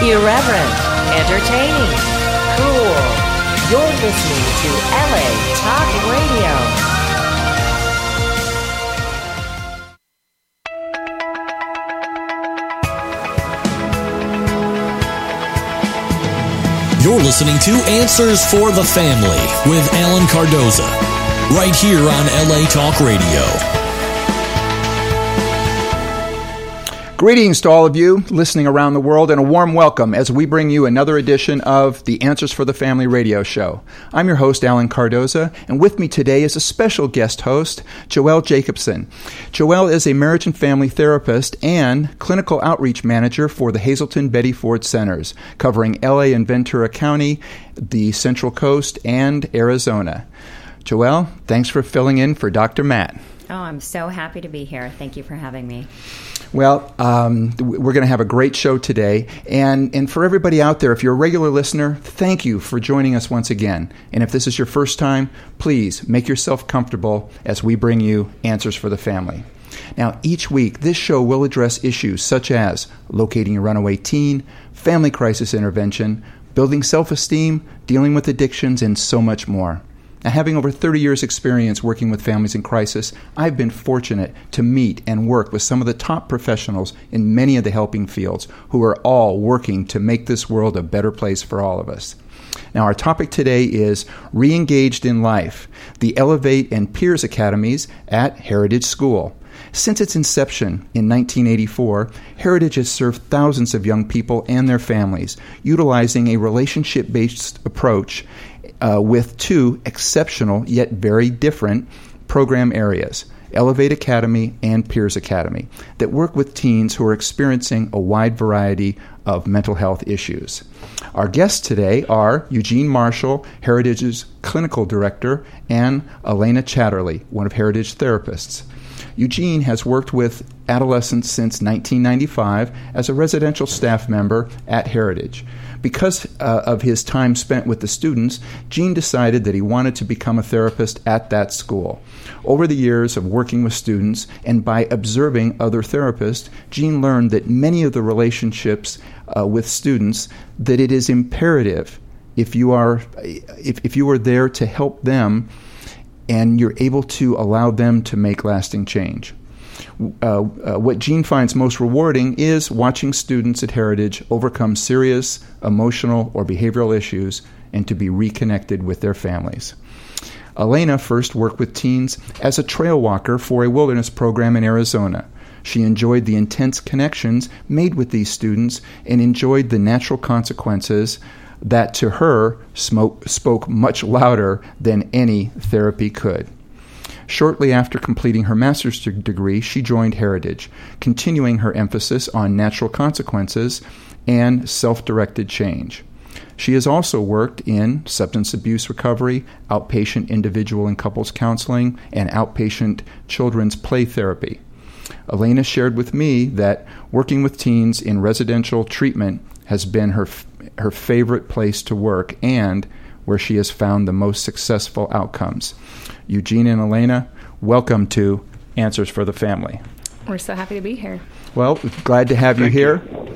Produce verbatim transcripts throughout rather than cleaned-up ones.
Irreverent, entertaining, cool. You're listening to L A Talk Radio. You're listening to Answers for the Family with Alan Cardoza, right here on L A Talk Radio. Greetings to all of you listening around the world, and a warm welcome as we bring you another edition of the Answers for the Family radio show. I'm your host, Alan Cardoza, and with me today is a special guest host, Joelle Jacobson. Joelle is a marriage and family therapist and clinical outreach manager for the Hazelton Betty Ford Centers, covering L A and Ventura County, the Central Coast, and Arizona. Joelle, thanks for filling in for Doctor Matt. Oh, I'm so happy to be here. Thank you for having me. Well, um, we're going to have a great show today. And, and for everybody out there, if you're a regular listener, thank you for joining us once again. And if this is your first time, please make yourself comfortable as we bring you Answers for the Family. Now, each week, this show will address issues such as locating a runaway teen, family crisis intervention, building self-esteem, dealing with addictions, and so much more. Now, having over thirty years experience working with families in crisis, I've been fortunate to meet and work with some of the top professionals in many of the helping fields who are all working to make this world a better place for all of us. Now, our topic today is Re-Engaged in Life, the Elevate and Peers Academies at Heritage School. Since its inception in nineteen eighty-four, Heritage has served thousands of young people and their families, utilizing a relationship-based approach uh, with two exceptional yet very different program areas, Elevate Academy and Peers Academy, that work with teens who are experiencing a wide variety of mental health issues. Our guests today are Eugene Marshall, Heritage's Clinical Director, and Elena Chatterley, one of Heritage therapists. Eugene has worked with adolescents since nineteen ninety-five as a residential staff member at Heritage. Because uh, of his time spent with the students, Gene decided that he wanted to become a therapist at that school. Over the years of working with students and by observing other therapists, Gene learned that many of the relationships uh, with students, that it is imperative if you are if, if you are there to help them and you're able to allow them to make lasting change. Uh, uh, what Gene finds most rewarding is watching students at Heritage overcome serious emotional or behavioral issues and to be reconnected with their families. Elena first worked with teens as a trail walker for a wilderness program in Arizona. She enjoyed the intense connections made with these students and enjoyed the natural consequences that to her smoke, spoke much louder than any therapy could. Shortly after completing her master's degree, she joined Heritage, continuing her emphasis on natural consequences and self-directed change. She has also worked in substance abuse recovery, outpatient individual and couples counseling, and outpatient children's play therapy. Elena shared with me that working with teens in residential treatment has been her her favorite place to work and where she has found the most successful outcomes. Eugene and Elena, welcome to Answers for the Family. We're so happy to be here. Well, glad to have Thank you here. You.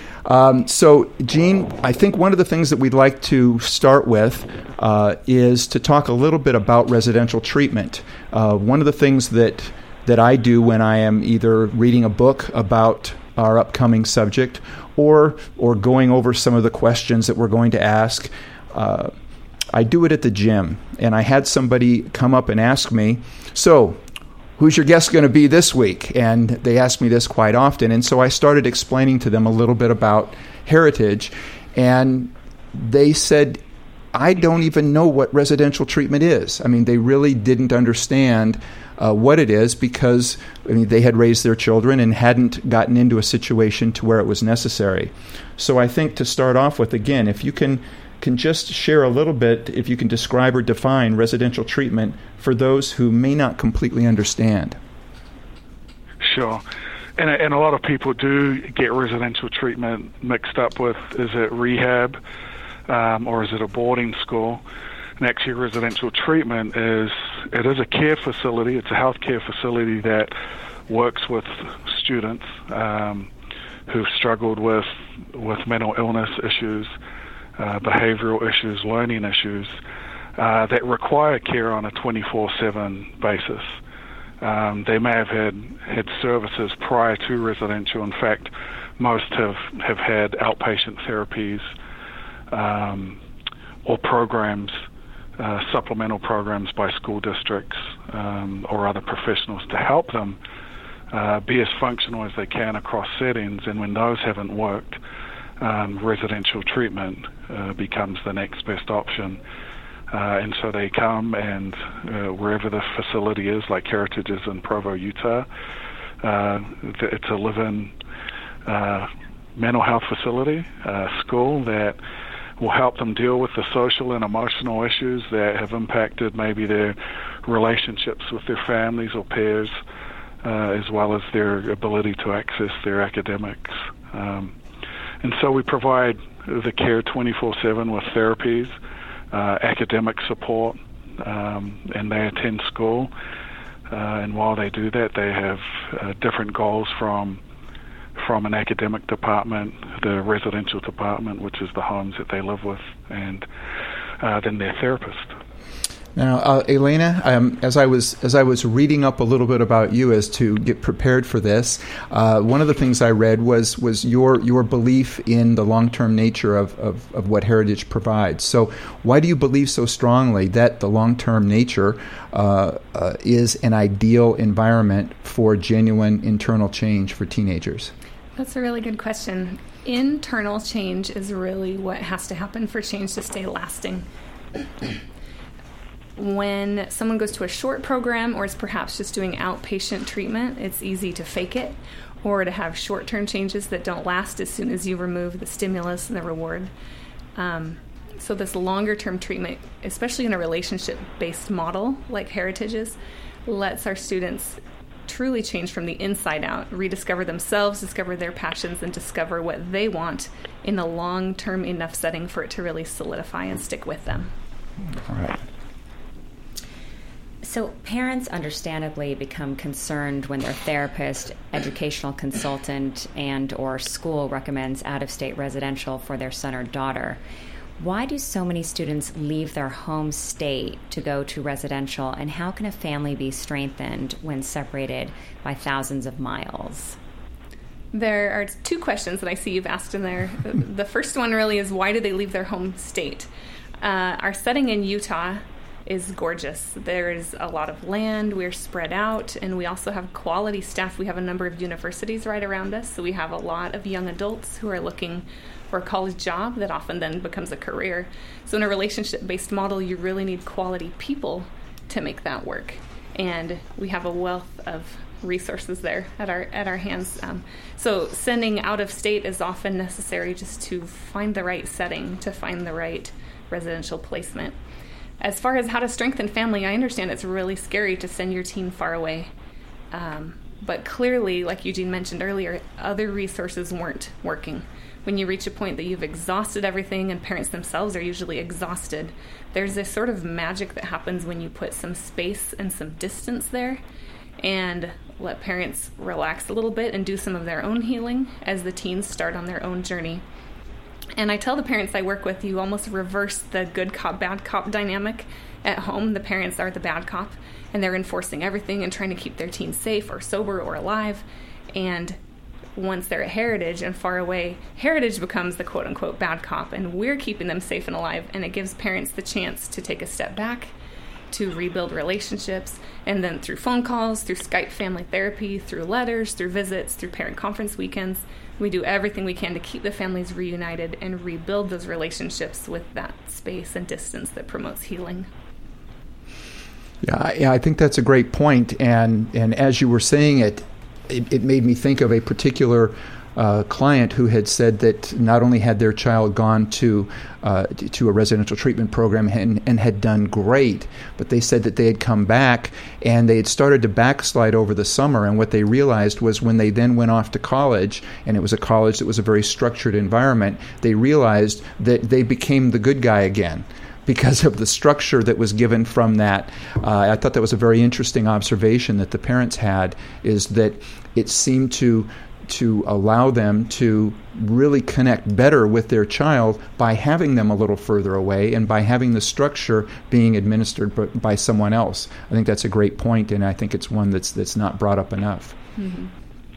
Um, so, Gene, I think one of the things that we'd like to start with uh, is to talk a little bit about residential treatment. Uh, one of the things that that I do when I am either reading a book about our upcoming subject or or going over some of the questions that we're going to ask, uh, I do it at the gym. And I had somebody come up and ask me, so who's your guest going to be this week? And they ask me this quite often. And so I started explaining to them a little bit about Heritage. And they said, I don't even know what residential treatment is. I mean, they really didn't understand uh, what it is because I mean, they had raised their children and hadn't gotten into a situation to where it was necessary. So I think to start off with, again, if you can can just share a little bit, if you can describe or define residential treatment for those who may not completely understand. Sure. And, and a lot of people do get residential treatment mixed up with, is it rehab um, or is it a boarding school? And actually residential treatment is, it is a care facility. It's a healthcare facility that works with students um, who've struggled with with mental illness issues, uh, behavioral issues, learning issues uh, that require care on a twenty-four seven basis. Um, they may have had, had services prior to residential. In fact, most have, have had outpatient therapies um, or programs, uh, supplemental programs by school districts um, or other professionals to help them uh, be as functional as they can across settings. And when those haven't worked, um, residential treatment uh, becomes the next best option. Uh, and so they come, and uh, wherever the facility is, like Heritage is in Provo, Utah, uh, it's a live-in uh, mental health facility, uh, school that will help them deal with the social and emotional issues that have impacted maybe their relationships with their families or peers, uh, as well as their ability to access their academics. Um, and so we provide the care twenty-four seven with therapies, Uh, academic support, um, and they attend school. Uh, and while they do that, they have uh, different goals from from an academic department, the residential department, which is the homes that they live with, and uh, then their therapist. Now, uh, Elena, um, as I was as I was reading up a little bit about you as to get prepared for this, uh, one of the things I read was was your your belief in the long-term nature of, of, of what Heritage provides. So, why do you believe so strongly that the long-term nature uh, uh, is an ideal environment for genuine internal change for teenagers? That's a really good question. Internal change is really what has to happen for change to stay lasting. When someone goes to a short program or is perhaps just doing outpatient treatment, it's easy to fake it or to have short-term changes that don't last as soon as you remove the stimulus and the reward. Um, so this longer-term treatment, especially in a relationship-based model like Heritage's, lets our students truly change from the inside out, rediscover themselves, discover their passions, and discover what they want in a long-term enough setting for it to really solidify and stick with them. All right. So parents understandably become concerned when their therapist, educational consultant, and or school recommends out-of-state residential for their son or daughter. Why do so many students leave their home state to go to residential, and how can a family be strengthened when separated by thousands of miles? There are two questions that I see you've asked in there. The first one really is, why do they leave their home state? Uh, our setting in Utah is gorgeous. There is a lot of land, we're spread out, and we also have quality staff. We have a number of universities right around us, so we have a lot of young adults who are looking for a college job that often then becomes a career. So in a relationship-based model, you really need quality people to make that work. And we have a wealth of resources there at our at our hands. Um, so sending out of state is often necessary just to find the right setting, to find the right residential placement. As far as how to strengthen family, I understand it's really scary to send your teen far away. Um, but clearly, like Eugene mentioned earlier, other resources weren't working. When you reach a point that you've exhausted everything, and parents themselves are usually exhausted, there's this sort of magic that happens when you put some space and some distance there and let parents relax a little bit and do some of their own healing as the teens start on their own journey. And I tell the parents I work with, you almost reverse the good cop, bad cop dynamic. At home, the parents are the bad cop, and they're enforcing everything and trying to keep their teens safe or sober or alive. And once they're at Heritage and far away, Heritage becomes the quote-unquote bad cop, and we're keeping them safe and alive. And it gives parents the chance to take a step back, to rebuild relationships, and then through phone calls, through Skype family therapy, through letters, through visits, through parent conference weekends, we do everything we can to keep the families reunited and rebuild those relationships with that space and distance that promotes healing. Yeah, yeah, I think that's a great point. And and as you were saying it, it, it made me think of a particular uh, client who had said that not only had their child gone to uh, to a residential treatment program and, and had done great, but they said that they had come back and they had started to backslide over the summer. And what they realized was when they then went off to college, and it was a college that was a very structured environment, they realized that they became the good guy again, because of the structure that was given from that. Uh, I thought that was a very interesting observation that the parents had, is that it seemed to to allow them to really connect better with their child by having them a little further away and by having the structure being administered by, by someone else. I think that's a great point, and I think it's one that's that's not brought up enough. Mm-hmm.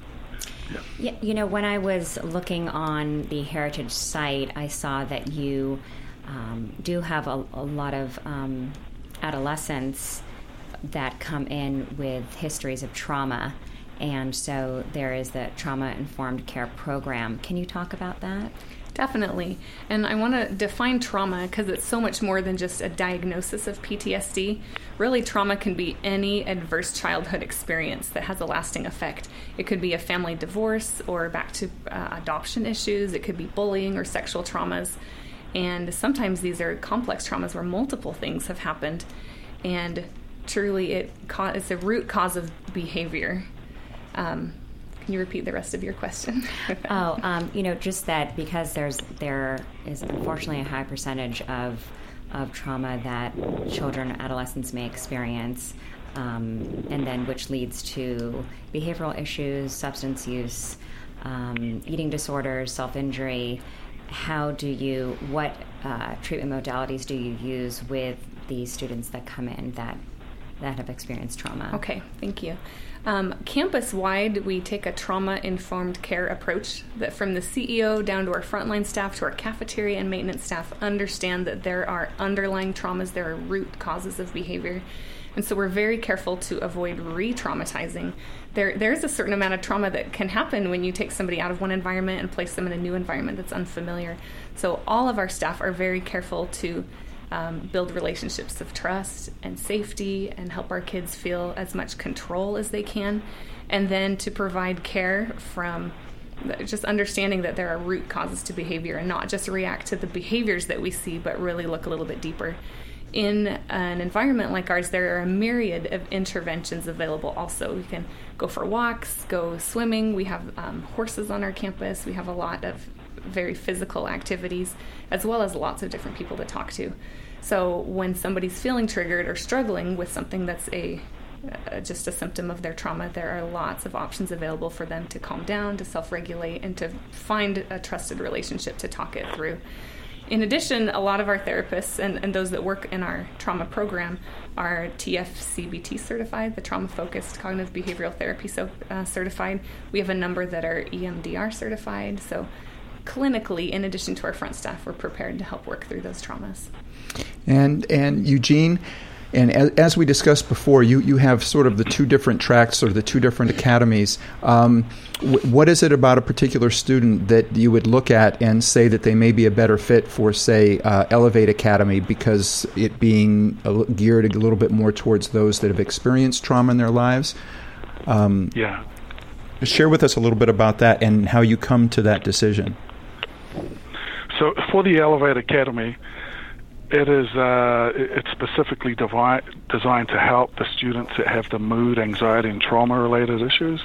Yeah, you know, when I was looking on the Heritage site, I saw that you um, do have a, a lot of um, adolescents that come in with histories of trauma. And so there is the trauma-informed care program. Can you talk about that? Definitely. And I want to define trauma because it's so much more than just a diagnosis of P T S D. Really, trauma can be any adverse childhood experience that has a lasting effect. It could be a family divorce or back to uh, adoption issues. It could be bullying or sexual traumas. And sometimes these are complex traumas where multiple things have happened. And truly, it ca- it's a root cause of behavior. Um, can you repeat the rest of your question? oh, um, you know, just that because there's there is unfortunately a high percentage of of trauma that children, adolescents may experience, um, and then which leads to behavioral issues, substance use, um, eating disorders, self-injury. How do you? What uh, treatment modalities do you use with these students that come in that that have experienced trauma? Okay, thank you. Um, campus-wide, we take a trauma-informed care approach that from the C E O down to our frontline staff to our cafeteria and maintenance staff understand that there are underlying traumas, there are root causes of behavior. And so we're very careful to avoid re-traumatizing. There, there's a certain amount of trauma that can happen when you take somebody out of one environment and place them in a new environment that's unfamiliar. So all of our staff are very careful to Um, build relationships of trust and safety and help our kids feel as much control as they can, and then to provide care from just understanding that there are root causes to behavior and not just react to the behaviors that we see, but really look a little bit deeper. In an environment like ours, there are a myriad of interventions available also. We can go for walks, go swimming. We have um, horses on our campus. We have a lot of very physical activities, as well as lots of different people to talk to. So when somebody's feeling triggered or struggling with something that's a uh, just a symptom of their trauma, there are lots of options available for them to calm down, to self-regulate, and to find a trusted relationship to talk it through. In addition, a lot of our therapists and, and those that work in our trauma program are T F C B T certified, the Trauma-Focused Cognitive Behavioral Therapy so, uh, certified. We have a number that are E M D R certified. So clinically, in addition to our front staff, we're prepared to help work through those traumas. And and Eugene, and as, as we discussed before, you, you have sort of the two different tracks or the two different academies. Um, w- what is it about a particular student that you would look at and say that they may be a better fit for, say, uh, Elevate Academy, because it being a, geared a little bit more towards those that have experienced trauma in their lives? Um, yeah. Share with us a little bit about that and how you come to that decision. So for the Elevate Academy, it is uh, it's specifically devi- designed to help the students that have the mood, anxiety, and trauma-related issues.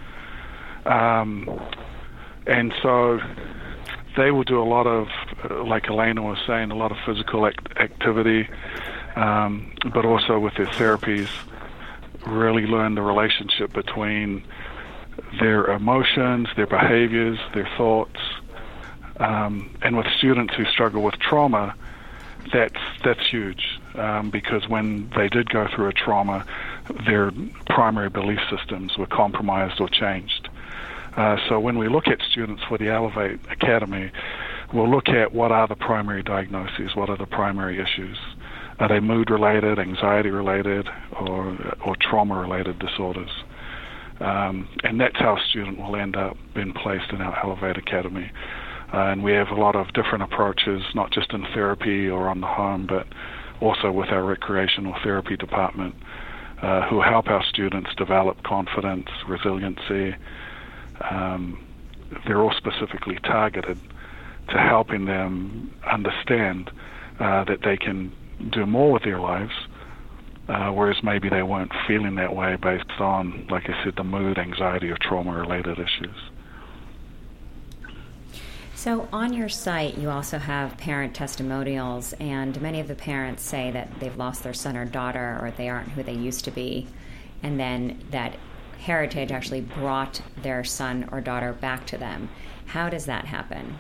Um, and so they will do a lot of, uh, like Elena was saying, a lot of physical act- activity, um, but also with their therapies, really learn the relationship between their emotions, their behaviors, their thoughts. Um, and with students who struggle with trauma, that's that's huge, um, because when they did go through a trauma, their primary belief systems were compromised or changed. Uh, so when we look at students for the Elevate Academy, we'll look at what are the primary diagnoses, what are the primary issues. Are they mood-related, anxiety-related, or or trauma-related disorders? Um, and that's how a student will end up being placed in our Elevate Academy. Uh, and we have a lot of different approaches, not just in therapy or on the home, but also with our recreational therapy department, uh, who help our students develop confidence, resiliency. Um, they're all specifically targeted to helping them understand uh, that they can do more with their lives, uh, whereas maybe they weren't feeling that way based on, like I said, the mood, anxiety, or trauma-related issues. So on your site, you also have parent testimonials, and many of the parents say that they've lost their son or daughter, or they aren't who they used to be, and then that Heritage actually brought their son or daughter back to them. How does that happen?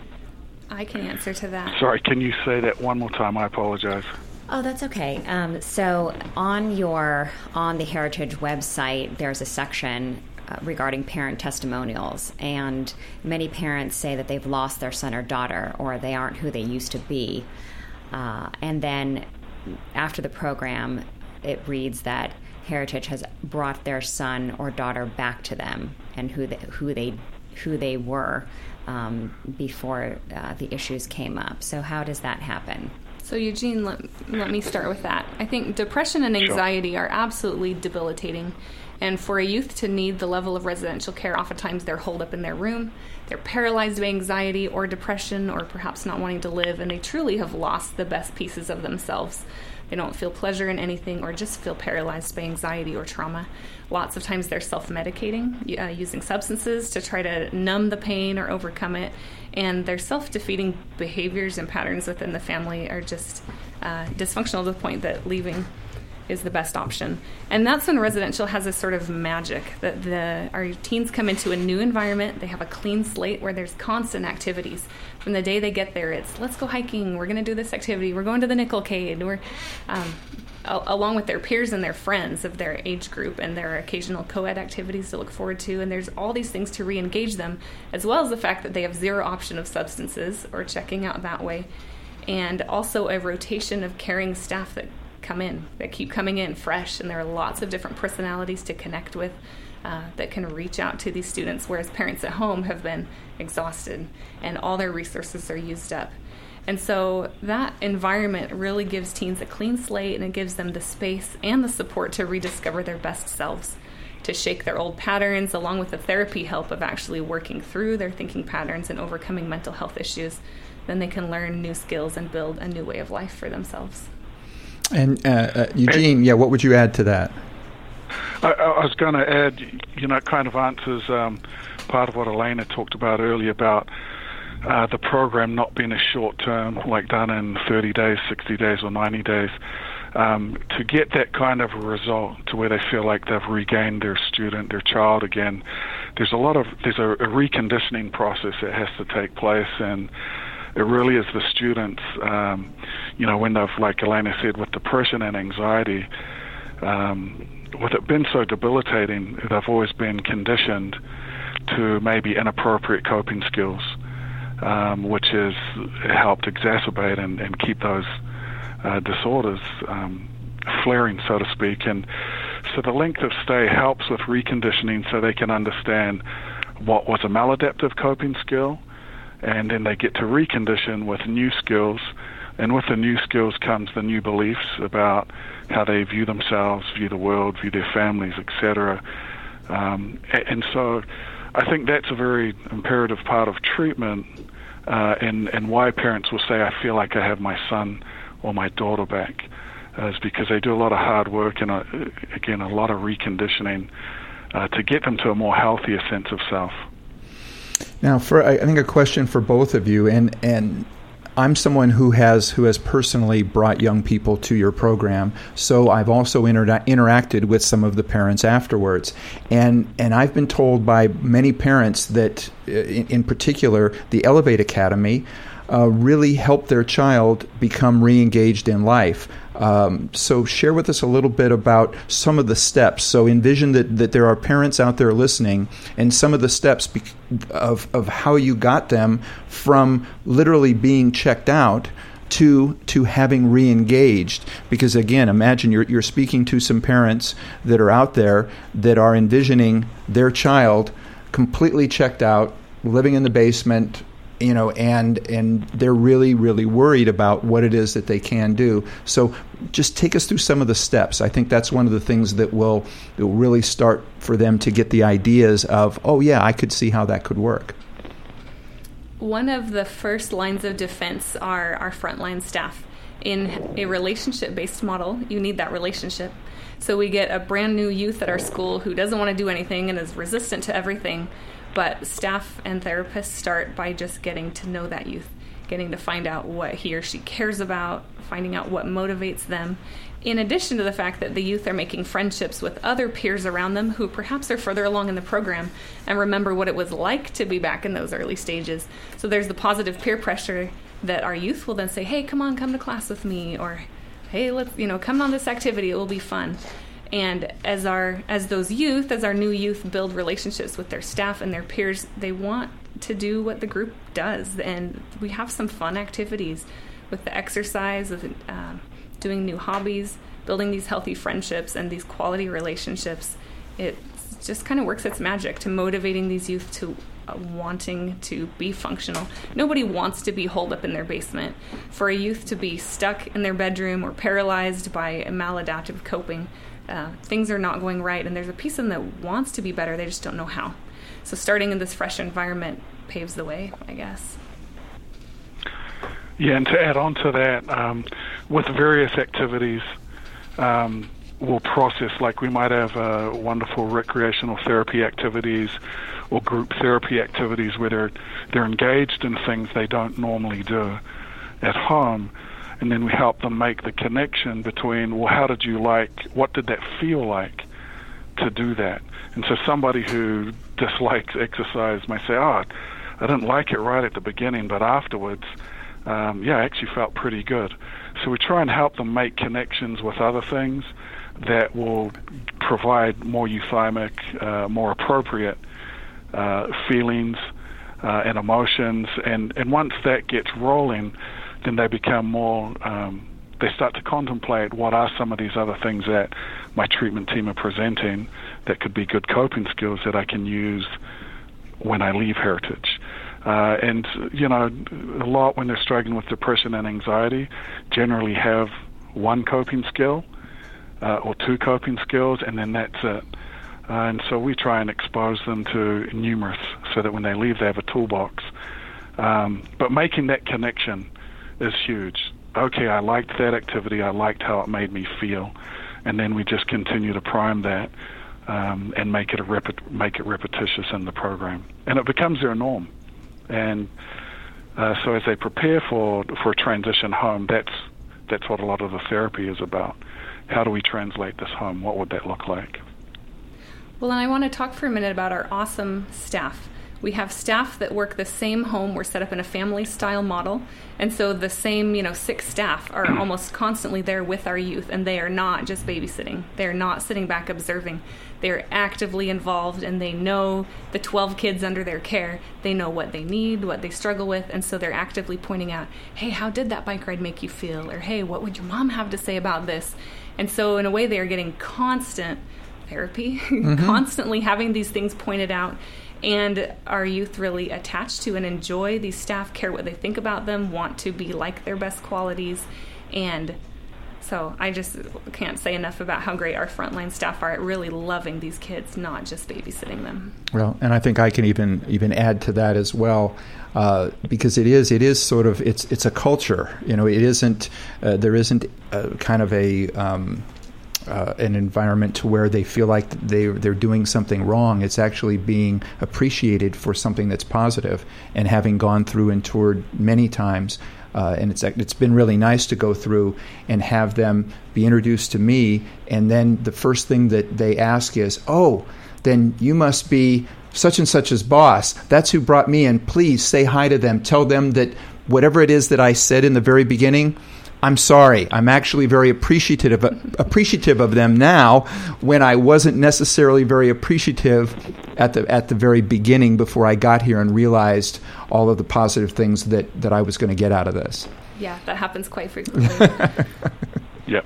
I can answer to that. Sorry, can you say that one more time? I apologize. Oh, that's okay. Um, so on your on the Heritage website, there's a section uh, regarding parent testimonials, and many parents say that they've lost their son or daughter, or they aren't who they used to be. Uh, and then after the program, it reads that Heritage has brought their son or daughter back to them and who they, who they who they were um, before uh, the issues came up. So how does that happen? So Eugene, let, let me start with that. I think depression and anxiety sure. are absolutely debilitating. And for a youth to need the level of residential care, oftentimes they're holed up in their room, they're paralyzed by anxiety or depression or perhaps not wanting to live, and they truly have lost the best pieces of themselves. They don't feel pleasure in anything or just feel paralyzed by anxiety or trauma. Lots of times they're self-medicating, uh, using substances to try to numb the pain or overcome it. And their self-defeating behaviors and patterns within the family are just uh, dysfunctional to the point that leaving is the best option. And that's when residential has a sort of magic that the our teens come into a new environment. They have a clean slate where there's constant activities. From the day they get there, it's let's go hiking, we're going to do this activity, we're going to the Nickelcade, we're um, a- along with their peers and their friends of their age group, and their occasional co-ed activities to look forward to. And there's all these things to re-engage them, as well as the fact that they have zero option of substances or checking out that way, and also a rotation of caring staff that come in, that keep coming in fresh, and there are lots of different personalities to connect with uh, that can reach out to these students, whereas parents at home have been exhausted and all their resources are used up. And so that environment really gives teens a clean slate, and it gives them the space and the support to rediscover their best selves, to shake their old patterns, along with the therapy help of actually working through their thinking patterns and overcoming mental health issues. Then they can learn new skills and build a new way of life for themselves. And uh, uh, Eugene, yeah, what would you add to that? I, I was going to add, you know, it kind of answers um, part of what Elena talked about earlier about uh, the program not being a short term, like done in thirty days, sixty days, or ninety days. Um, to get that kind of a result to where they feel like they've regained their student, their child again, there's a lot of, there's a, a reconditioning process that has to take place, and it really is the students, um, you know, when they've, like Elena said, with depression and anxiety, um, with it been so debilitating, they've always been conditioned to maybe inappropriate coping skills, um, which has helped exacerbate and, and keep those uh, disorders um, flaring, so to speak. And so the length of stay helps with reconditioning so they can understand what was a maladaptive coping skill, and then they get to recondition with new skills, and with the new skills comes the new beliefs about how they view themselves, view the world, view their families, et cetera. Um, and so I think that's a very imperative part of treatment, uh, and, and why parents will say, I feel like I have my son or my daughter back, uh, is because they do a lot of hard work and, uh, again, a lot of reconditioning uh, to get them to a more healthier sense of self. Now, for I think a question for both of you, and and I'm someone who has who has personally brought young people to your program, so I've also inter- interacted with some of the parents afterwards, and and I've been told by many parents that, in, in particular, the Elevate Academy uh, really helped their child become re-engaged in life. Um, so share with us a little bit about some of the steps. So envision that, that there are parents out there listening, and some of the steps be- of, of how you got them from literally being checked out to to having re-engaged. Because again, imagine you're you're speaking to some parents that are out there that are envisioning their child completely checked out, living in the basement, you know, and and they're really, really worried about what it is that they can do. So just take us through some of the steps. I think that's one of the things that will, that will really start for them to get the ideas of, oh, yeah, I could see how that could work. One of the first lines of defense are our frontline staff. In a relationship-based model, you need that relationship. So we get a brand new youth at our school who doesn't want to do anything and is resistant to everything. But staff and therapists start by just getting to know that youth getting to find out what he or she cares about, finding out what motivates them, in addition to the fact that the youth are making friendships with other peers around them who perhaps are further along in the program and remember what it was like to be back in those early stages. So there's the positive peer pressure that our youth will then say, hey, come on, come to class with me, or hey, let's, you know, come on this activity, it will be fun. And as our as those youth, as our new youth build relationships with their staff and their peers, they want to do what the group does. And we have some fun activities with the exercise, with um, doing new hobbies, building these healthy friendships and these quality relationships. It just kind of works its magic to motivating these youth to uh, wanting to be functional. Nobody wants to be holed up in their basement. For a youth to be stuck in their bedroom or paralyzed by maladaptive coping, uh, things are not going right, and there's a piece of them that wants to be better, they just don't know how. So starting in this fresh environment paves the way, I guess. Yeah, and to add on to that, um, with various activities, um, we'll process, like we might have uh, wonderful recreational therapy activities or group therapy activities where they're, they're engaged in things they don't normally do at home, and then we help them make the connection between, well, how did you like, what did that feel like to do that? And so somebody who dislikes exercise may say, oh, I didn't like it right at the beginning, but afterwards, Um, yeah, I actually felt pretty good. So we try and help them make connections with other things that will provide more euthymic, uh, more appropriate uh, feelings uh, and emotions. And, and once that gets rolling, then they become more, um, they start to contemplate what are some of these other things that my treatment team are presenting that could be good coping skills that I can use when I leave Heritage. Uh, and, you know, a lot when they're struggling with depression and anxiety generally have one coping skill uh, or two coping skills, and then that's it. Uh, and so we try and expose them to numerous so that when they leave they have a toolbox. Um, but making that connection is huge. Okay, I liked that activity. I liked how it made me feel. And then we just continue to prime that um, and make it, a rep- make it repetitious in the program. And it becomes their norm. And uh, so as they prepare for for a transition home, that's that's what a lot of the therapy is about. How do we translate this home? What would that look like? Well, and I want to talk for a minute about our awesome staff. We have staff that work the same home. We're set up in a family-style model. And so the same, you know, six staff are almost constantly there with our youth, and they are not just babysitting. They're not sitting back observing. They're actively involved, and they know the twelve kids under their care. They know what they need, what they struggle with, and so they're actively pointing out, hey, how did that bike ride make you feel? Or, hey, what would your mom have to say about this? And so in a way, they are getting constant therapy, mm-hmm. constantly having these things pointed out. And our youth really attach to and enjoy these staff, care what they think about them, want to be like their best qualities. And so I just can't say enough about how great our frontline staff are at really loving these kids, not just babysitting them. Well, and I think I can even even add to that as well, uh, because it is it is sort of it's it's a culture. You know, it isn't uh, there isn't a, kind of a um, Uh, an environment to where they feel like they, they're doing something wrong. It's actually being appreciated for something that's positive, and having gone through and toured many times, uh, and it's it's been really nice to go through and have them be introduced to me, and then the first thing that they ask is, oh, then you must be such and such's boss. That's who brought me in. Please say hi to them. Tell them that whatever it is that I said in the very beginning, I'm sorry. I'm actually very appreciative appreciative of them now, when I wasn't necessarily very appreciative at the at the very beginning before I got here and realized all of the positive things that, that I was going to get out of this. Yeah, that happens quite frequently. Yep.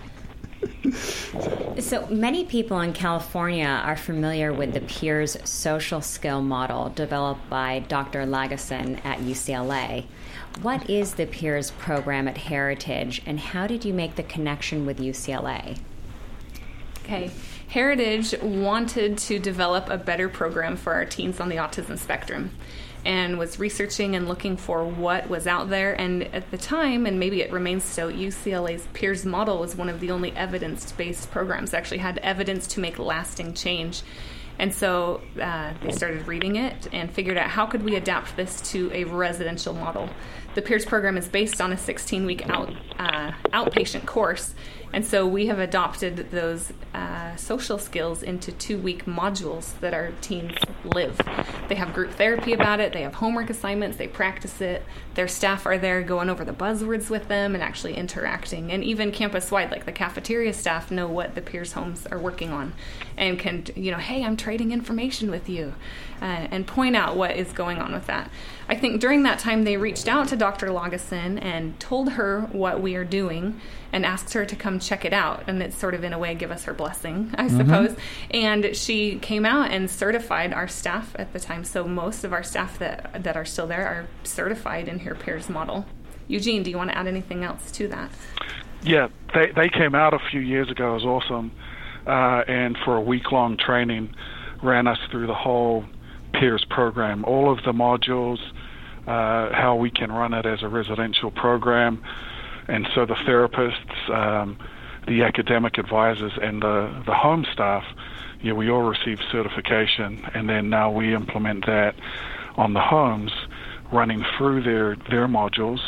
So many people in California are familiar with the Peers social skill model developed by Doctor Lageson at U C L A. What is the Peers program at Heritage, and how did you make the connection with U C L A? Okay. Heritage wanted to develop a better program for our teens on the autism spectrum, and was researching and looking for what was out there. And at the time, and maybe it remains so, U C L A's Peers model was one of the only evidence-based programs that actually had evidence to make lasting change. And so uh, they started reading it and figured out, how could we adapt this to a residential model the Peers program is based on a sixteen-week out, uh, outpatient course, and so we have adopted those uh, social skills into two-week modules that our teens live. They have group therapy about it. They have homework assignments. They practice it. Their staff are there going over the buzzwords with them and actually interacting. And even campus-wide, like the cafeteria staff know what the Peers homes are working on and can, you know, hey, I'm trading information with you, uh, and point out what is going on with that. I think during that time they reached out to Doctor Lageson and told her what we are doing and asked her to come check it out. And it's sort of in a way give us her blessing, I mm-hmm. suppose. And she came out and certified our staff at the time. So most of our staff that that are still there are certified in her Peers model. Eugene, do you want to add anything else to that? Yeah, they, they came out a few years ago. It was awesome. Uh, and for a week-long training, ran us through the whole Peers program, all of the modules, uh, how we can run it as a residential program. And so the therapists, um, the academic advisors, and the, the home staff, yeah, we all receive certification, and then now we implement that on the homes, running through their, their modules.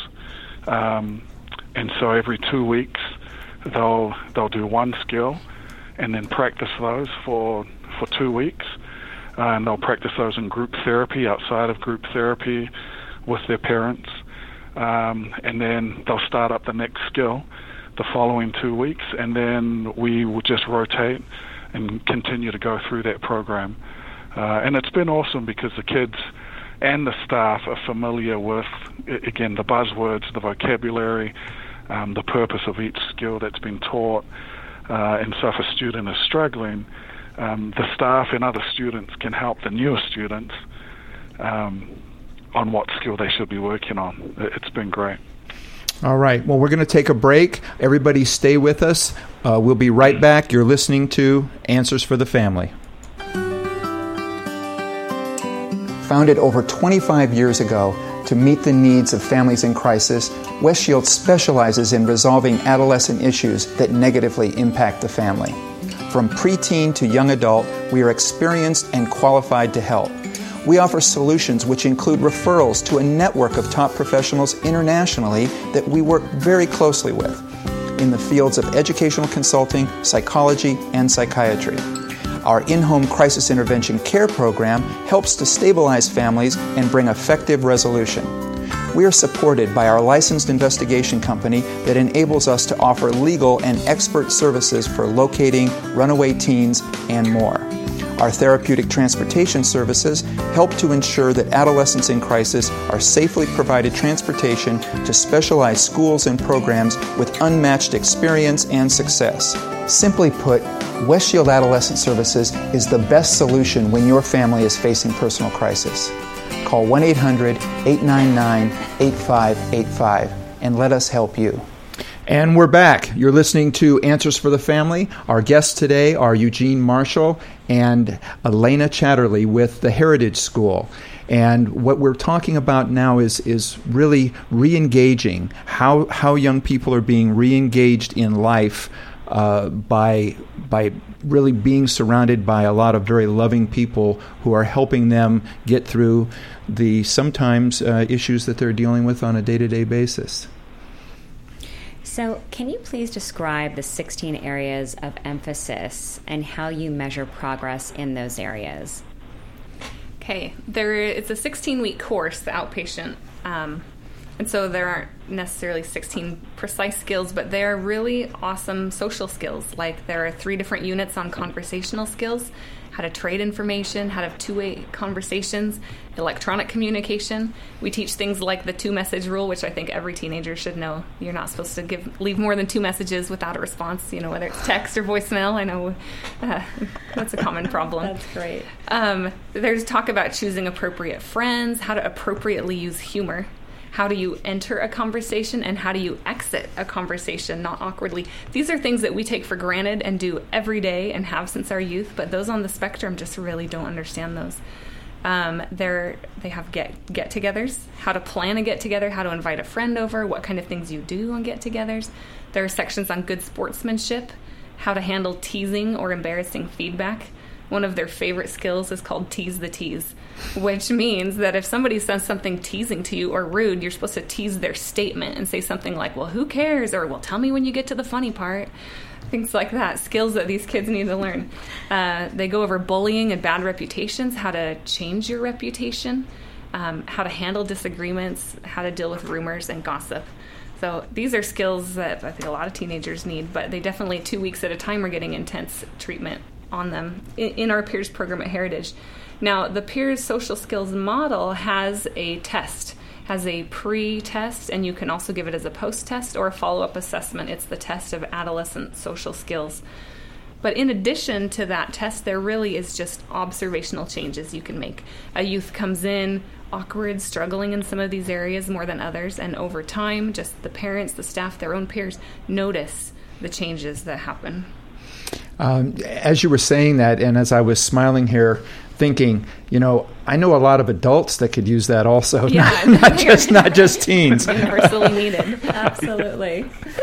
Um, and so every two weeks, they'll they'll do one skill, and then practice those for for two weeks. Uh, and they'll practice those in group therapy, outside of group therapy, with their parents. Um, and then they'll start up the next skill the following two weeks, and then we will just rotate and continue to go through that program. Uh, and it's been awesome because the kids and the staff are familiar with, again, the buzzwords, the vocabulary, um, the purpose of each skill that's been taught. Uh, and so if a student is struggling, um, the staff and other students can help the newer students um, on what skill they should be working on. It's been great. All right. Well, we're going to take a break. Everybody stay with us. Uh, we'll be right back. You're listening to Answers for the Family. Founded over twenty-five years ago to meet the needs of families in crisis, West Shield specializes in resolving adolescent issues that negatively impact the family. From preteen to young adult, we are experienced and qualified to help. We offer solutions which include referrals to a network of top professionals internationally that we work very closely with in the fields of educational consulting, psychology, and psychiatry. Our in-home crisis intervention care program helps to stabilize families and bring effective resolution. We are supported by our licensed investigation company that enables us to offer legal and expert services for locating runaway teens and more. Our therapeutic transportation services help to ensure that adolescents in crisis are safely provided transportation to specialized schools and programs with unmatched experience and success. Simply put, West Shield Adolescent Services is the best solution when your family is facing personal crisis. Call one eight hundred, eight nine nine, eight five eight five and let us help you. And we're back. You're listening to Answers for the Family. Our guests today are Eugene Marshall and Elena Chatterley with the Heritage School. And what we're talking about now is is really re-engaging, how how young people are being re-engaged in life uh, by by really being surrounded by a lot of very loving people who are helping them get through the sometimes uh, issues that they're dealing with on a day-to-day basis. So can you please describe the sixteen areas of emphasis and how you measure progress in those areas? Okay, there it's a sixteen-week course, the outpatient, um, and so there aren't necessarily sixteen precise skills, but they're really awesome social skills. Like there are three different units on conversational skills, how to trade information, how to have two-way conversations, electronic communication. We teach things like the two-message rule, which I think every teenager should know. You're not supposed to give leave more than two messages without a response, you know, whether it's text or voicemail. I know uh, that's a common problem. That's great. Um, there's talk about choosing appropriate friends, how to appropriately use humor. How do you enter a conversation and how do you exit a conversation, not awkwardly? These are things that we take for granted and do every day and have since our youth, but those on the spectrum just really don't understand those. Um, they're, they have get, get-togethers, how to plan a get-together, how to invite a friend over, what kind of things you do on get-togethers. There are sections on good sportsmanship, how to handle teasing or embarrassing feedback, one of their favorite skills is called tease the tease, which means that if somebody says something teasing to you or rude, you're supposed to tease their statement and say something like, well, who cares? Or, well, tell me when you get to the funny part. Things like that, skills that these kids need to learn. Uh, they go over bullying and bad reputations, how to change your reputation, um, how to handle disagreements, how to deal with rumors and gossip. So these are skills that I think a lot of teenagers need, but they definitely, two weeks at a time, are getting intense treatment on them in, in our Peers program at Heritage. Now, the Peers Social Skills Model has a test, has a pre-test, and you can also give it as a post-test or a follow-up assessment. It's the test of adolescent social skills. But in addition to that test, there really is just observational changes you can make. A youth comes in awkward, struggling in some of these areas more than others, and over time, just the parents, the staff, their own peers notice the changes that happen. Um, as you were saying that, and as I was smiling here, thinking, you know, I know a lot of adults that could use that also, yeah, not, not just not just teens. Universally needed. Absolutely.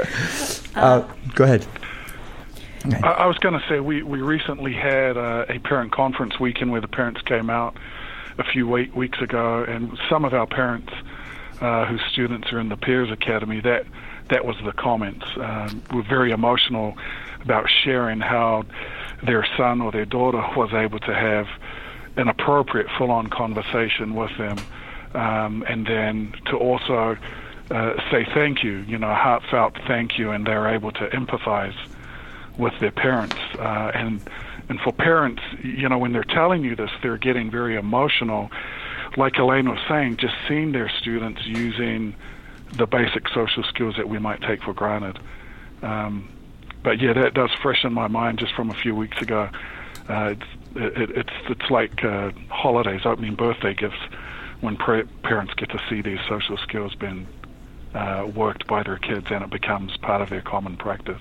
Uh, go ahead. Okay. I, I was going to say we, we recently had uh, a parent conference weekend where the parents came out a few week, weeks ago, and some of our parents uh, whose students are in the Peers Academy, that that was the comments. Um, were very emotional about sharing how their son or their daughter was able to have an appropriate full-on conversation with them, um, and then to also uh, say thank you, you know, a heartfelt thank you, and they're able to empathize with their parents. Uh, and and for parents, you know, when they're telling you this, they're getting very emotional. Like Elaine was saying, just seeing their students using the basic social skills that we might take for granted. Um, but yeah, that does freshen my mind just from a few weeks ago. Uh, it's, it, it's it's like uh, holidays, opening birthday gifts, when pra- parents get to see these social skills being uh, worked by their kids, and it becomes part of their common practice.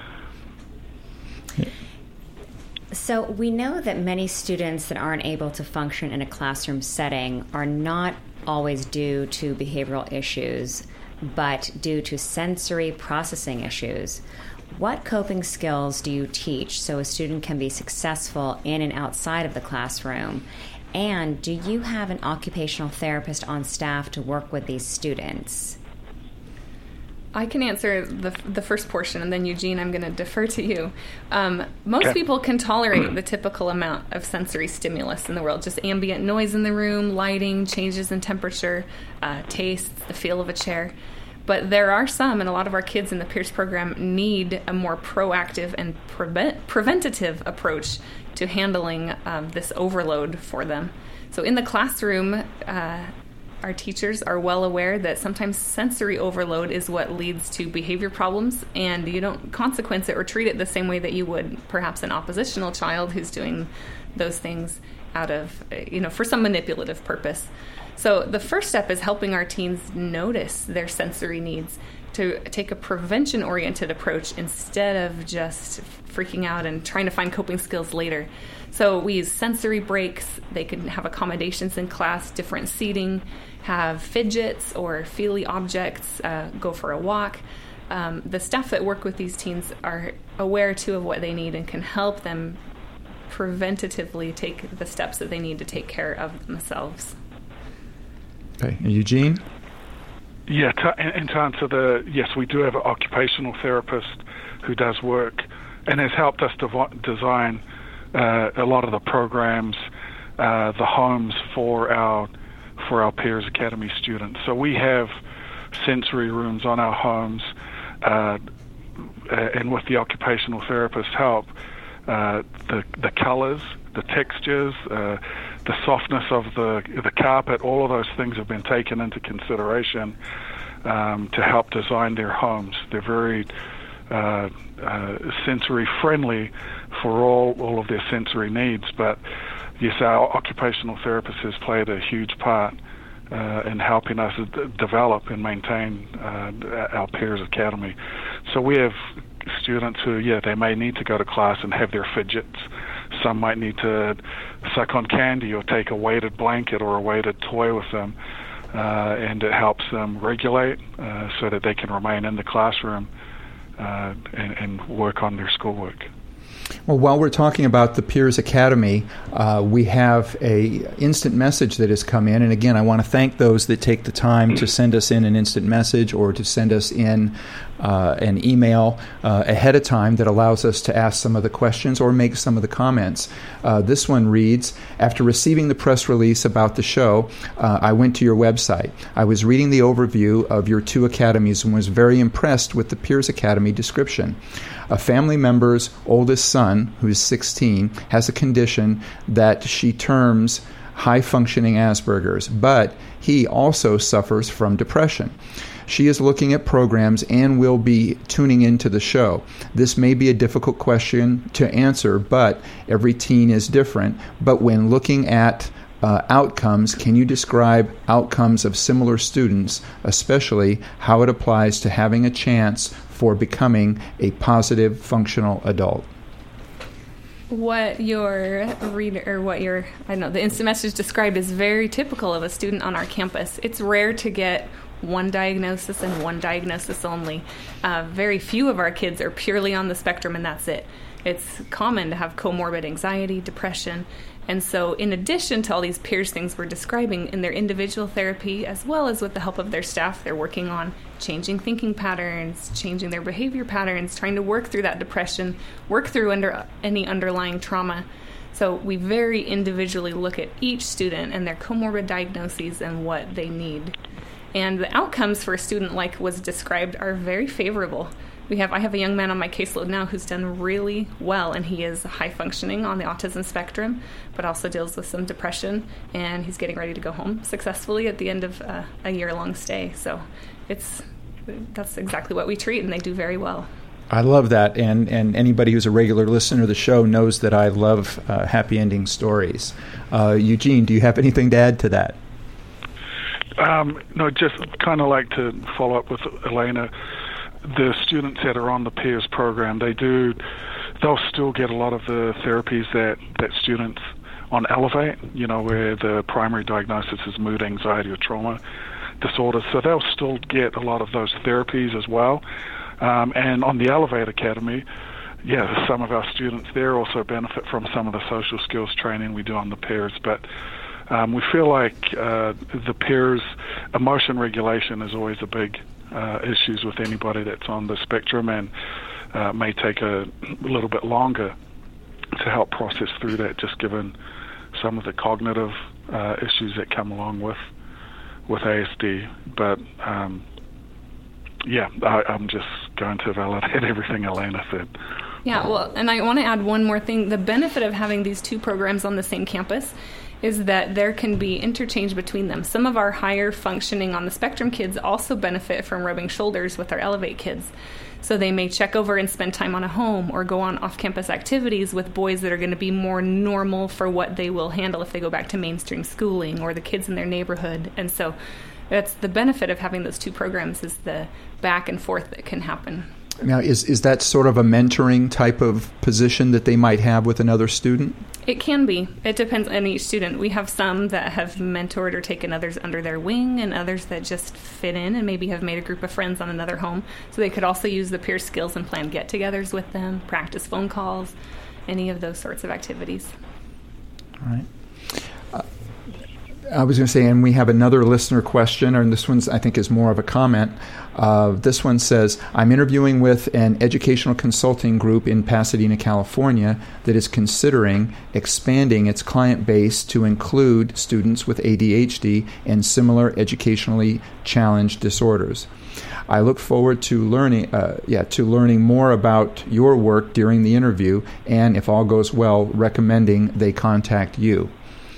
So we know that many students that aren't able to function in a classroom setting are not always due to behavioral issues, but due to sensory processing issues. What coping skills do you teach so a student can be successful in and outside of the classroom? And do you have an occupational therapist on staff to work with these students? I can answer the the first portion, and then Eugene, I'm going to defer to you. Um, most okay. people can tolerate the typical amount of sensory stimulus in the world, just ambient noise in the room, lighting, changes in temperature, uh, tastes, the feel of a chair. But there are some, and a lot of our kids in the Peers program need a more proactive and prevent, preventative approach to handling um, this overload for them. So in the classroom, uh, our teachers are well aware that sometimes sensory overload is what leads to behavior problems, and you don't consequence it or treat it the same way that you would perhaps an oppositional child who's doing those things out of, you know, for some manipulative purpose. So the first step is helping our teens notice their sensory needs, to take a prevention-oriented approach instead of just freaking out and trying to find coping skills later. So we use sensory breaks. They can have accommodations in class, different seating, have fidgets or feely objects, uh, go for a walk. Um, the staff that work with these teens are aware, too, of what they need and can help them preventatively take the steps that they need to take care of themselves. Okay. And Eugene? Yeah, to, and to answer the, yes, we do have an occupational therapist who does work and has helped us dev- design uh, a lot of the programs, uh, the homes for our for our Peers Academy students. So we have sensory rooms on our homes, uh, and with the occupational therapist help, uh, the the colors, the textures, uh, the softness of the the carpet, all of those things have been taken into consideration um, to help design their homes. They're very uh, uh, sensory friendly for all, all of their sensory needs, but yes, our occupational therapist has played a huge part uh, in helping us d- develop and maintain uh, our Peers Academy. So we have students who, yeah, they may need to go to class and have their fidgets. Some might need to suck on candy or take a weighted blanket or a weighted toy with them, uh, and it helps them regulate uh, so that they can remain in the classroom uh, and, and work on their schoolwork. Well, while we're talking about the Peers Academy, uh, we have a instant message that has come in. And again, I want to thank those that take the time to send us in an instant message or to send us in uh, an email uh, ahead of time that allows us to ask some of the questions or make some of the comments. Uh, this one reads, after receiving the press release about the show, uh, I went to your website. I was reading the overview of your two academies and was very impressed with the Peers Academy description. A family member's oldest son, who's sixteen, has a condition that she terms high-functioning Asperger's, but he also suffers from depression. She is looking at programs and will be tuning into the show. This may be a difficult question to answer, but every teen is different. But when looking at uh, outcomes, can you describe outcomes of similar students, especially how it applies to having a chance for becoming a positive, functional adult? What your reader, or what your, I don't know, the instant message described is very typical of a student on our campus. It's rare to get one diagnosis and one diagnosis only. Uh, very few of our kids are purely on the spectrum, and that's it. It's common to have comorbid anxiety, depression, and so in addition to all these peers things we're describing in their individual therapy, as well as with the help of their staff, they're working on changing thinking patterns, changing their behavior patterns, trying to work through that depression, work through under any underlying trauma. So we very individually look at each student and their comorbid diagnoses and what they need. And the outcomes for a student like was described are very favorable. We have I have a young man on my caseload now who's done really well, and he is high functioning on the autism spectrum, but also deals with some depression, and he's getting ready to go home successfully at the end of uh, a year-long stay. So it's that's exactly what we treat, and they do very well. I love that, and, and anybody who's a regular listener to the show knows that I love uh, happy ending stories. Uh, Eugene, do you have anything to add to that? Um, no, just kind of like to follow up with Elena. The students that are on the Peers program, they do, they'll still get a lot of the therapies that, that students on Elevate, you know, where the primary diagnosis is mood, anxiety, or trauma disorders. So they'll still get a lot of those therapies as well. Um, and on the Elevate Academy, yeah, some of our students there also benefit from some of the social skills training we do on the Peers. But um, we feel like uh, the Peers emotion regulation is always a big Uh, issues with anybody that's on the spectrum, and uh, may take a little bit longer to help process through that, just given some of the cognitive uh, issues that come along with with A S D. But um, yeah, I, I'm just going to validate everything Elena said. Yeah, well, and I want to add one more thing. The benefit of having these two programs on the same campus is that there can be interchange between them. Some of our higher functioning on the spectrum kids also benefit from rubbing shoulders with our Elevate kids. So they may check over and spend time on a home or go on off-campus activities with boys that are going to be more normal for what they will handle if they go back to mainstream schooling, or the kids in their neighborhood. And so that's the benefit of having those two programs, is the back and forth that can happen. Now, is is that sort of a mentoring type of position that they might have with another student? It can be. It depends on each student. We have some that have mentored or taken others under their wing, and others that just fit in and maybe have made a group of friends on another home. So they could also use the peer skills and plan get-togethers with them, practice phone calls, any of those sorts of activities. All right. Uh, I was going to say, and we have another listener question, and this one's, I think, is more of a comment. Uh, this one says, I'm interviewing with an educational consulting group in Pasadena, California, that is considering expanding its client base to include students with A D H D and similar educationally challenged disorders. I look forward to learning, uh, yeah, to learning more about your work during the interview, and if all goes well, recommending they contact you.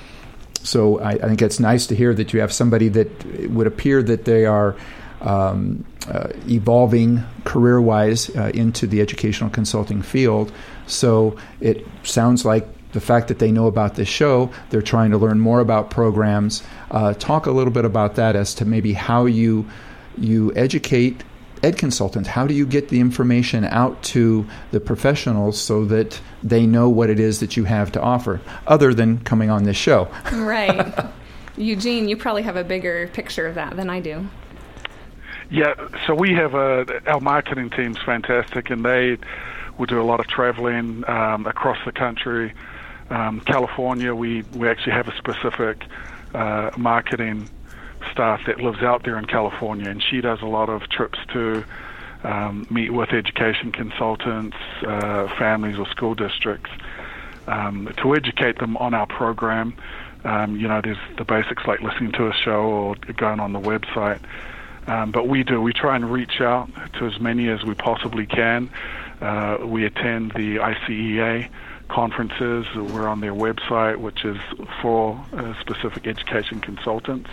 So I, I think it's nice to hear that you have somebody that it would appear that they are um, uh, evolving career-wise uh, into the educational consulting field. So it sounds like the fact that they know about this show, they're trying to learn more about programs. Uh, talk a little bit about that as to maybe how you you educate ed consultants. How do you get the information out to the professionals so that they know what it is that you have to offer, other than coming on this show? Right. Eugene, you probably have a bigger picture of that than I do. Yeah, so we have a, our marketing team's fantastic, and they we do a lot of traveling um, across the country. Um, California, we, we actually have a specific uh, marketing staff that lives out there in California, and she does a lot of trips to um, meet with education consultants, uh, families or school districts um, to educate them on our program. Um, you know, there's the basics like listening to a show or going on the website. Um, but we do, we try and reach out to as many as we possibly can. Uh, we attend the I C E A conferences. We're on their website, which is for uh, specific education consultants.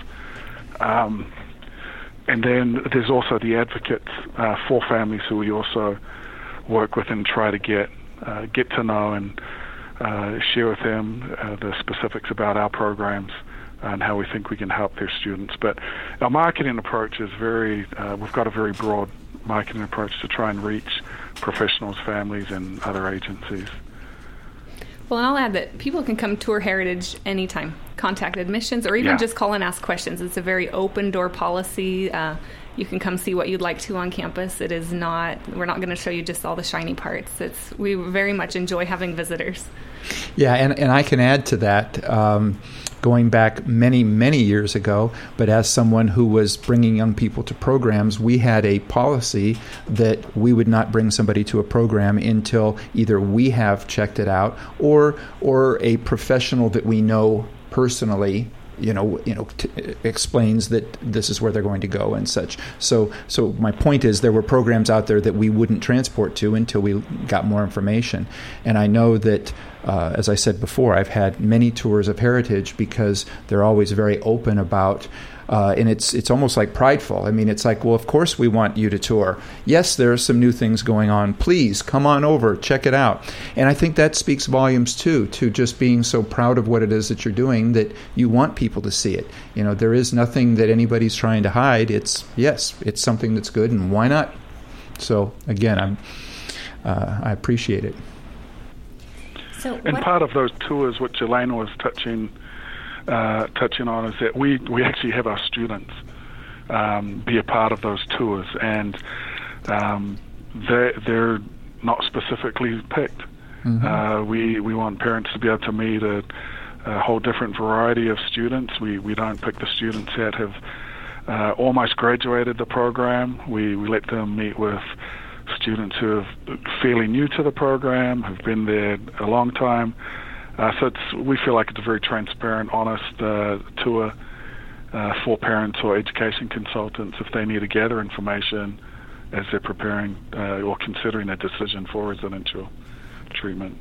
Um, and then there's also the advocates uh, for families who we also work with and try to get uh, get to know and uh, share with them uh, the specifics about our programs and how we think we can help their students. But our marketing approach is very, uh, we've got a very broad marketing approach to try and reach professionals, families, and other agencies. Well, and I'll add that people can come tour Heritage anytime, contact admissions, or even Yeah. just call and ask questions. It's a very open door policy. Uh, you can come see what you'd like to on campus. It is not, we're not going to show you just all the shiny parts. It's, we very much enjoy having visitors. Yeah, and, and I can add to that, um, going back many, many years ago, but as someone who was bringing young people to programs, we had a policy that we would not bring somebody to a program until either we have checked it out or or a professional that we know personally you know, you know, t- explains that this is where they're going to go and such. So, so my point is, there were programs out there that we wouldn't transport to until we got more information. And I know that, uh, as I said before, I've had many tours of Heritage because they're always very open about. Uh, and it's it's almost like prideful. I mean, it's like, well, of course we want you to tour. Yes, there are some new things going on. Please come on over, check it out. And I think that speaks volumes too, to just being so proud of what it is that you're doing that you want people to see it. You know, there is nothing that anybody's trying to hide. It's yes, it's something that's good, and why not? So again, I'm uh, I appreciate it. So and what- part of those tours, which Elena was touching. Uh, touching on is that we, we actually have our students um, be a part of those tours, and um, they're, they're not specifically picked. Mm-hmm. Uh, we we want parents to be able to meet a, a whole different variety of students. We we don't pick the students that have uh, almost graduated the program. We, we let them meet with students who are fairly new to the program, have been there a long time. Uh, so it's, we feel like it's a very transparent, honest uh, tour uh, for parents or education consultants if they need to gather information as they're preparing uh, or considering a decision for residential treatment.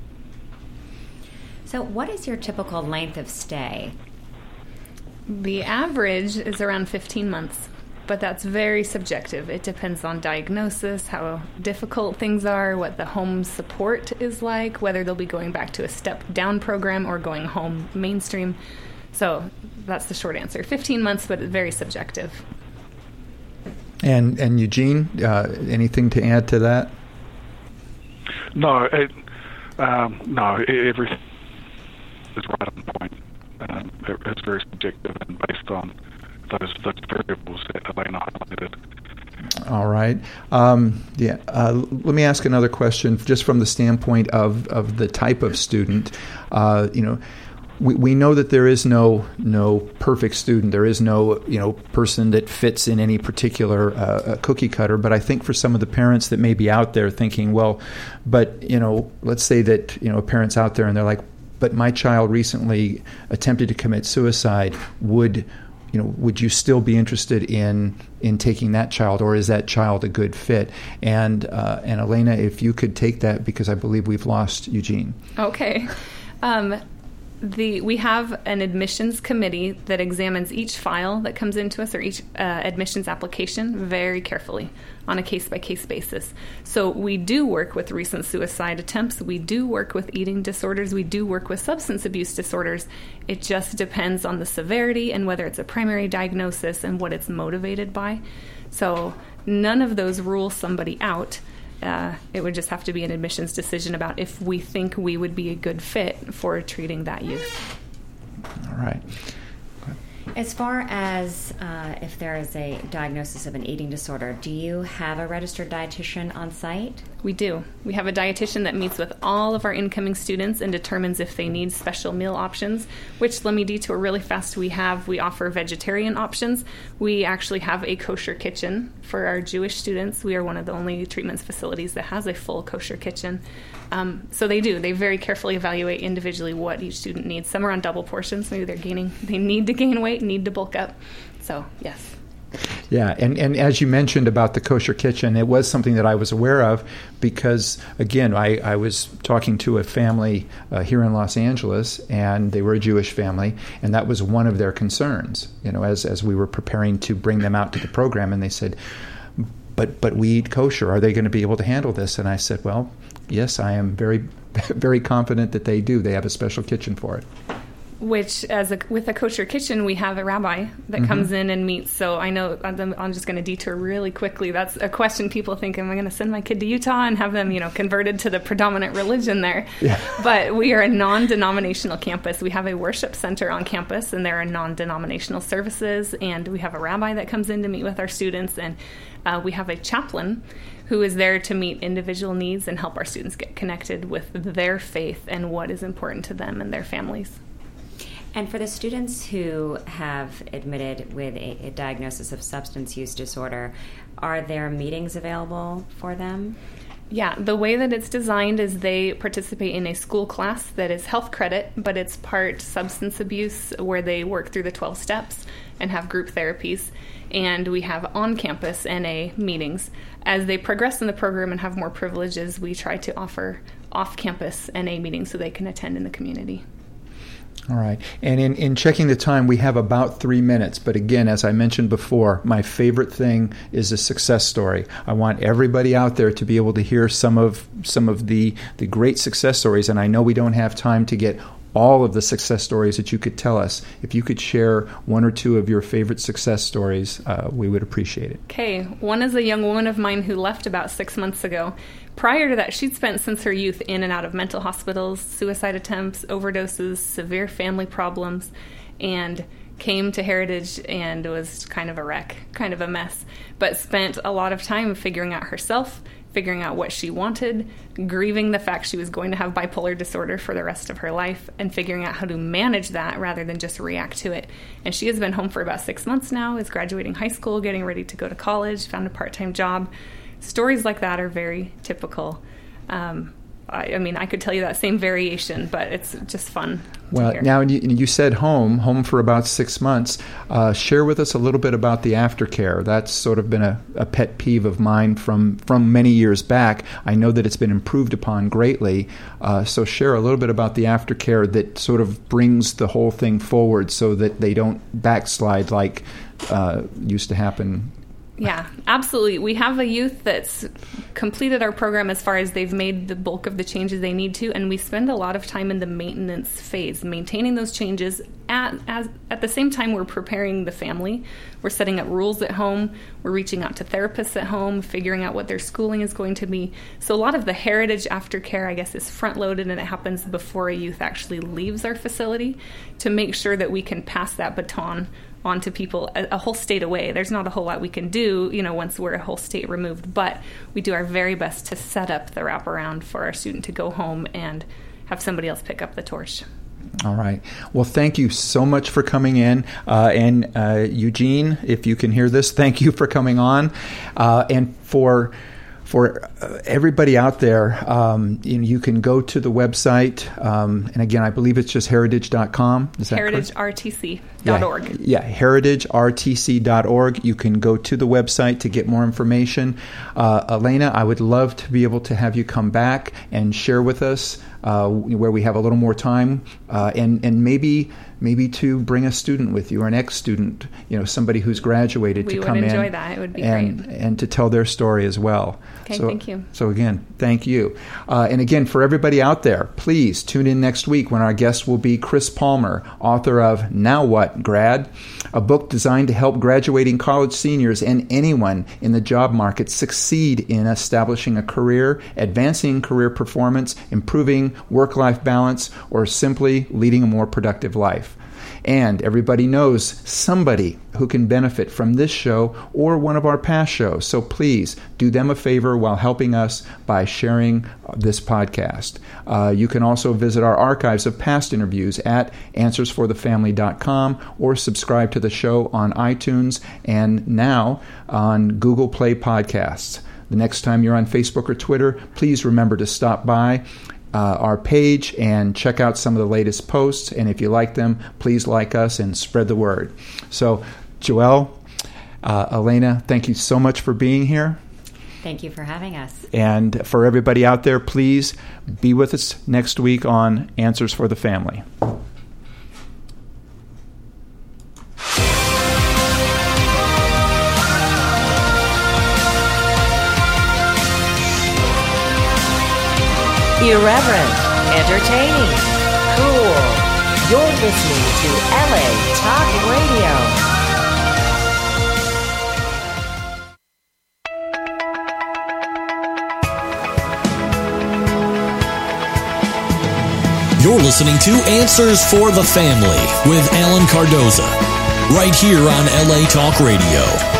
So what is your typical length of stay? The average is around fifteen months, but that's very subjective. It depends on diagnosis, how difficult things are, what the home support is like, whether they'll be going back to a step-down program or going home mainstream. So that's the short answer. fifteen months, but very subjective. And and Eugene, uh, anything to add to that? No, it, um, no, it, everything is right on point. Um, it, it's very subjective and based on those those variables that Elena highlighted. All right. Um, yeah. Uh, let me ask another question, just from the standpoint of, of the type of student. Uh, you know, we we know that there is no no perfect student. There is no you know person that fits in any particular uh, cookie cutter. But I think for some of the parents that may be out there thinking, well, but you know, let's say that you know a parent's out there and they're like, but my child recently attempted to commit suicide. Would You know, would you still be interested in in taking that child, or is that child a good fit? And uh, and Elena, if you could take that, because I believe we've lost Eugene. Okay. Um, the we have an admissions committee that examines each file that comes into us, or each uh, admissions application, very carefully on a case-by-case basis. So we do work with recent suicide attempts. We do work with eating disorders. We do work with substance abuse disorders. It just depends on the severity and whether it's a primary diagnosis and what it's motivated by. So none of those rule somebody out. Uh, it would just have to be an admissions decision about if we think we would be a good fit for treating that youth. All right. As far as uh, if there is a diagnosis of an eating disorder, do you have a registered dietitian on site? We do. We have a dietitian that meets with all of our incoming students and determines if they need special meal options, which, let me detour really fast, we have. We offer vegetarian options. We actually have a kosher kitchen for our Jewish students. We are one of the only treatments facilities that has a full kosher kitchen. Um, so they do. They very carefully evaluate individually what each student needs. Some are on double portions. Maybe they're gaining, they need to gain weight, need to bulk up. So, yes. Yeah, and, and as you mentioned about the kosher kitchen, it was something that I was aware of because, again, I, I was talking to a family uh, here in Los Angeles, and they were a Jewish family, and that was one of their concerns, you know, as, as we were preparing to bring them out to the program, and they said, but but we eat kosher. Are they going to be able to handle this? And I said, well, yes, I am very, very confident that they do. They have a special kitchen for it. Which, as a, with a kosher kitchen, we have a rabbi that mm-hmm. comes in and meets. So I know I'm, I'm just going to detour really quickly. That's a question people think, am I going to send my kid to Utah and have them, you know, converted to the predominant religion there? Yeah. But we are a non-denominational campus. We have a worship center on campus, and there are non-denominational services. And we have a rabbi that comes in to meet with our students. And uh, we have a chaplain who is there to meet individual needs and help our students get connected with their faith and what is important to them and their families. And for the students who have admitted with a, a diagnosis of substance use disorder, are there meetings available for them? Yeah, the way that it's designed is they participate in a school class that is health credit, but it's part substance abuse where they work through the twelve steps and have group therapies. And we have on-campus N A meetings. As they progress in the program and have more privileges, we try to offer off-campus N A meetings so they can attend in the community. All right. And in, in checking the time, we have about three minutes. But again, as I mentioned before, my favorite thing is a success story. I want everybody out there to be able to hear some of some of the, the great success stories. And I know we don't have time to get all of the success stories that you could tell us. If you could share one or two of your favorite success stories, uh, we would appreciate it. Okay. One is a young woman of mine who left about six months ago. Prior to that, she'd spent since her youth in and out of mental hospitals, suicide attempts, overdoses, severe family problems, and came to Heritage and was kind of a wreck, kind of a mess, but spent a lot of time figuring out herself, figuring out what she wanted, grieving the fact she was going to have bipolar disorder for the rest of her life, and figuring out how to manage that rather than just react to it. And she has been home for about six months now, is graduating high school, getting ready to go to college, found a part-time job. Stories like that are very typical. Um, I, I mean, I could tell you that same variation, but it's just fun. Well, now you, you said home, home for about six months. Uh, share with us a little bit about the aftercare. That's sort of been a, a pet peeve of mine from, from many years back. I know that it's been improved upon greatly. Uh, so share a little bit about the aftercare that sort of brings the whole thing forward so that they don't backslide like uh, used to happen. Yeah, absolutely. We have a youth that's completed our program as far as they've made the bulk of the changes they need to, and we spend a lot of time in the maintenance phase, maintaining those changes. At, as, at the same time, we're preparing the family. We're setting up rules at home. We're reaching out to therapists at home, figuring out what their schooling is going to be. So a lot of the Heritage aftercare, I guess, is front-loaded, and it happens before a youth actually leaves our facility to make sure that we can pass that baton onto people a, a whole state away. There's not a whole lot we can do, you know, once we're a whole state removed, but we do our very best to set up the wraparound for our student to go home and have somebody else pick up the torch. All right. Well, thank you so much for coming in. Uh, and uh, Eugene, if you can hear this, thank you for coming on. Uh, and for For uh, everybody out there, um, you know, you can go to the website, um, and again, I believe it's just heritage dot com. Is that heritage R T C dot org. Yeah, yeah, heritage R T C dot org. You can go to the website to get more information. Uh, Elena, I would love to be able to have you come back and share with us uh, where we have a little more time, uh, and and maybe. Maybe to bring a student with you or an ex-student, you know, somebody who's graduated we to come in. We would enjoy that. It would be and, great. And to tell their story as well. Okay, so, thank you. So again, thank you. Uh, and again, for everybody out there, please tune in next week when our guest will be Chris Palmer, author of Now What, Grad? A book designed to help graduating college seniors and anyone in the job market succeed in establishing a career, advancing career performance, improving work-life balance, or simply leading a more productive life. And everybody knows somebody who can benefit from this show or one of our past shows. So please do them a favor while helping us by sharing this podcast. Uh, you can also visit our archives of past interviews at answers for the family dot com or subscribe to the show on iTunes and now on Google Play Podcasts. The next time you're on Facebook or Twitter, please remember to stop by Uh, our page and check out some of the latest posts. And if you like them, please like us and spread the word. So, Joelle, uh, Elena, thank you so much for being here. Thank you for having us. And for everybody out there, please be with us next week on Answers for the Family. Irreverent, entertaining, cool. You're listening to L A Talk Radio. You're listening to Answers for the Family with Alan Cardoza, right here on L A Talk Radio.